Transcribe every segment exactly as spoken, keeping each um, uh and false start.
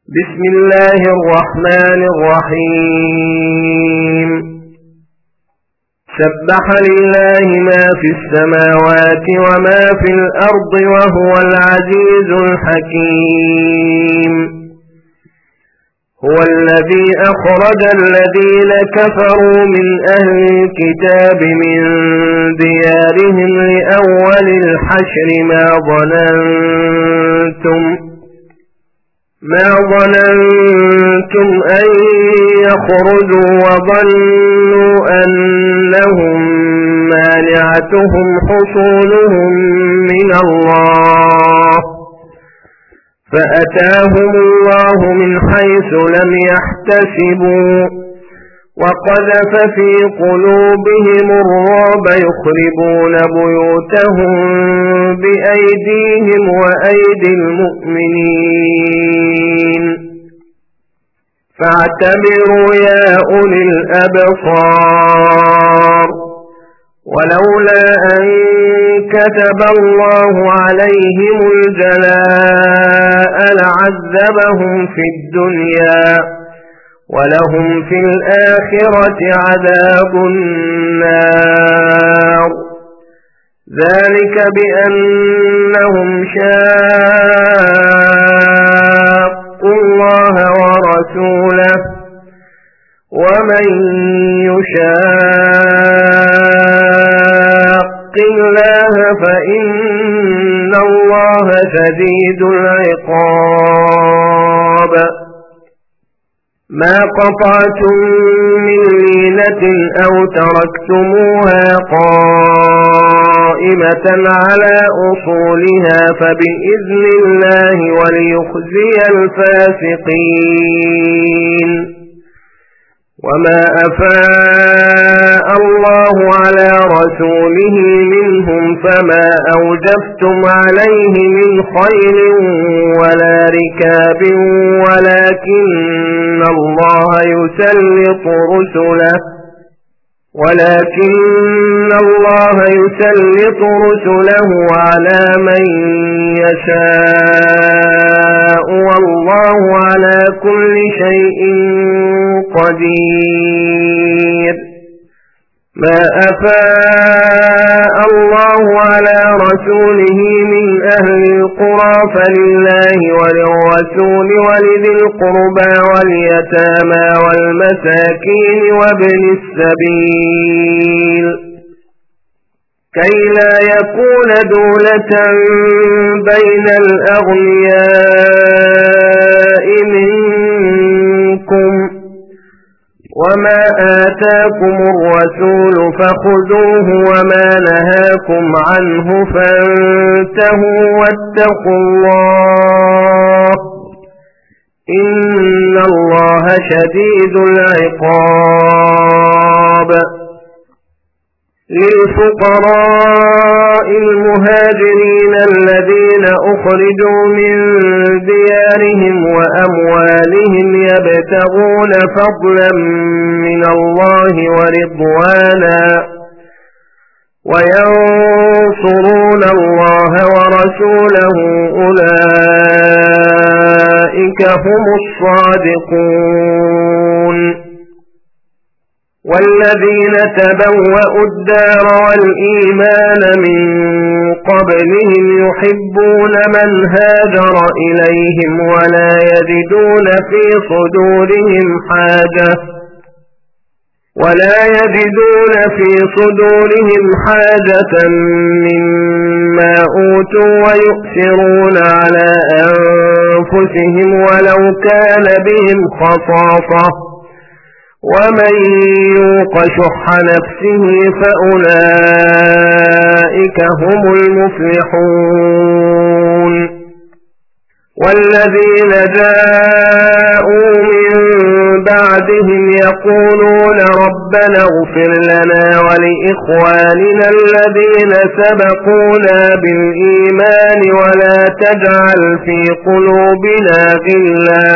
بسم الله الرحمن الرحيم سبح لله ما في السماوات وما في الأرض وهو العزيز الحكيم هو الذي أخرج الذين كفروا من أهل الكتاب من ديارهم لأول الحشر ما ظننتم ما ظننتم أن يخرجوا وظنوا أنهم مانعتهم حصولهم من الله فأتاهم الله من حيث لم يحتسبوا وقذف في قلوبهم الرعب يخربون بيوتهم بأيديهم وأيدي المؤمنين فاعتبروا يا أولي الأبصار ولولا أن كتب الله عليهم الجلاء لعذبهم في الدنيا ولهم في الآخرة عذاب النار ذلك بأنهم شاقوا الله ورسوله ومن يشاق الله فإن الله شديد العقاب ما قطعتم من لينة أو تركتموها قائمة على أصولها فبإذن الله وليخزي الفاسقين وما أفاء الله على رسوله منهم فما أوجفتم عليه من خيل ولا ركاب ولكن الله يسلط رسله ولكن الله يسلط رسله على من يشاء والله على كل شيء قدير ما أفاء الله على رسوله من أهل القرى فلله وللرسول ولذي القربى واليتامى والمساكين وابن السبيل كي لا يكون دولة بين الأغنياء منكم وما آتاكم الرسول فخذوه وما نهاكم عنه فانتهوا واتقوا الله إن الله شديد العقاب للفقراء المهاجرين الذين أخرجوا من ديارهم وأموالهم يبتغون فضلا من الله ورضوانا وينصرون الله ورسوله أولئك هم الصادقون والذين تبوأوا الدار والإيمان من قبلهم يحبون من هاجر إليهم ولا يجدون في صدورهم حاجة ولا يجدون في صدورهم حاجة مما أوتوا ويؤثرون على أنفسهم ولو كان بهم خصاصة ومن يوق شح نفسه فأولئك هم المفلحون والذين جاءوا من بعدهم يقولون ربنا اغفر لنا ولإخواننا الذين سبقونا بالإيمان ولا تجعل في قلوبنا غلا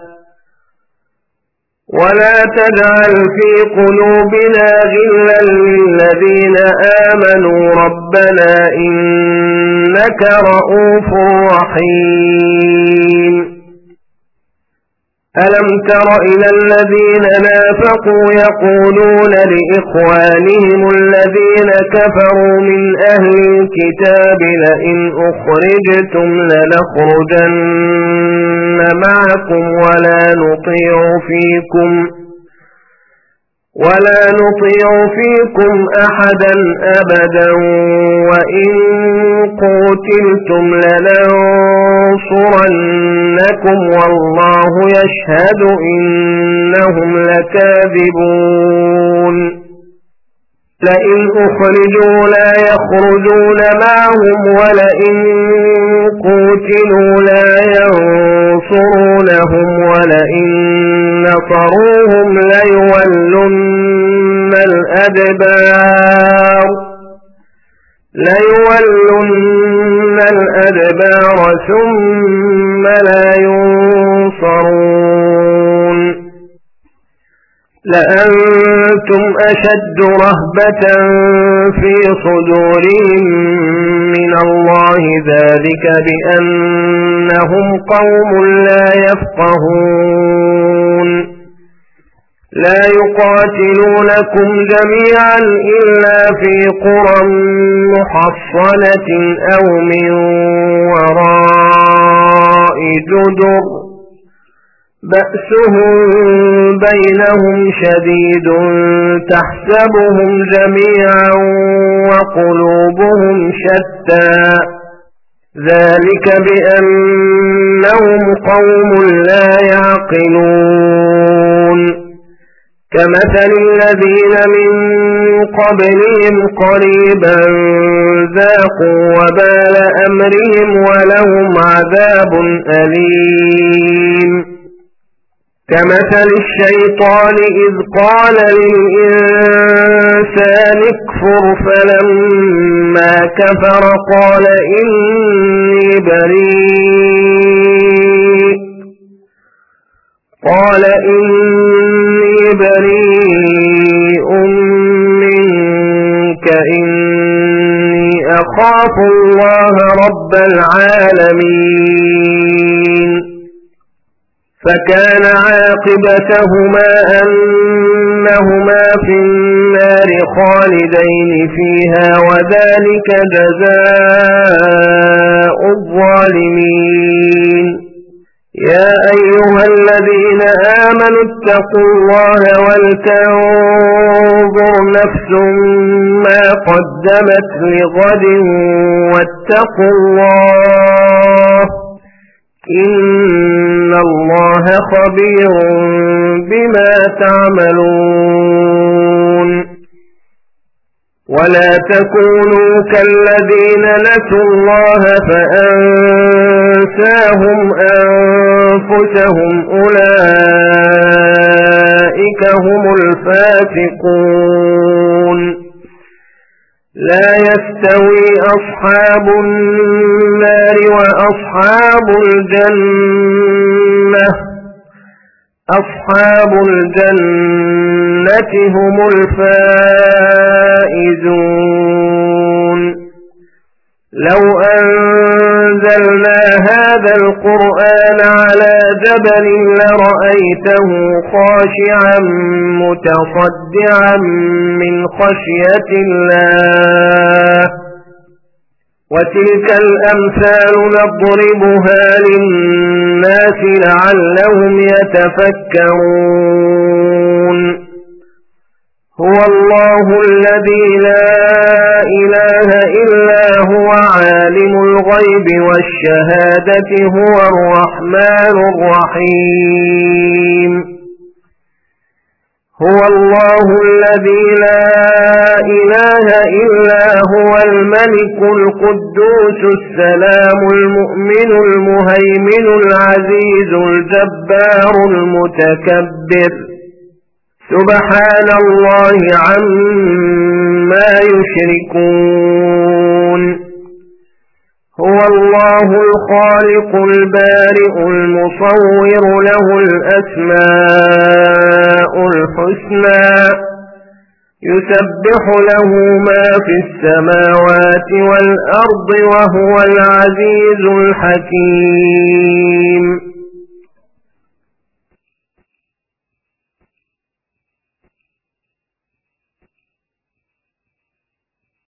ولا تجعل في قلوبنا غلا للذين آمنوا ربنا إنك رؤوف رحيم ألم تر إلى الذين نافقوا يقولون لإخوانهم الذين كفروا من أهل الكتاب لئن أخرجتم لنخرجن معكم ولا نطيع فيكم ولا نطيع فيكم أحدا أبدا وإن قتلتم لننصرنكم والله يشهد إنهم لكاذبون لئن أخرجوا لا يخرجون معهم ولئن قتلوا لا ينصرونهم ولئن نصروهم ليولن الأدبار ليولن الأدبار ثم لا ينصرون لأنتم أشد رهبة في صدورهم من الله ذلك بأنهم قوم لا يفقهون لا يقاتلونكم جميعا إلا في قرى محصنة أو من وراء جدر بأسهم بينهم شديد تحسبهم جميعا وقلوبهم شتى ذلك بأنهم قوم لا يعقلون كمثل الذين من قبلهم قريبا ذاقوا وبال أمرهم ولهم عذاب أليم كمثل الشيطان إذ قال للإنسان اكفر فلما كفر قال إني بريء قال إني بريء منك إني أخاف الله رب العالمين فكان عاقبتهما أنهما في النار خالدين فيها وذلك جزاء الظالمين يا أيها الذين آمنوا اتقوا الله ولتنظر نفس ما قدمت لغد واتقوا الله إن الله خبير بما تعملون ولا تكونوا كالذين نسوا الله فأنساهم أنفسهم أولئك هم الفاسقون لا يستوي أصحاب النار وأصحاب الجنة أصحاب الجنة هم الفائزون لو أنزلنا هذا القرآن على جبل لرأيته خاشعا متصدعا من خشية الله وتلك الأمثال نضربها للناس لعلهم يتفكرون هو الله الذي لا إله إلا هو عالم الغيب والشهادة هو الرحمن الرحيم هو الله الذي لا إله إلا هو الملك القدوس السلام المؤمن المهيمن العزيز الجبار المتكبر سبحان الله عما يشركون هو الله الخالق البارئ المصور له الأسماء الحسنى يسبح له ما في السماوات والأرض وهو العزيز الحكيم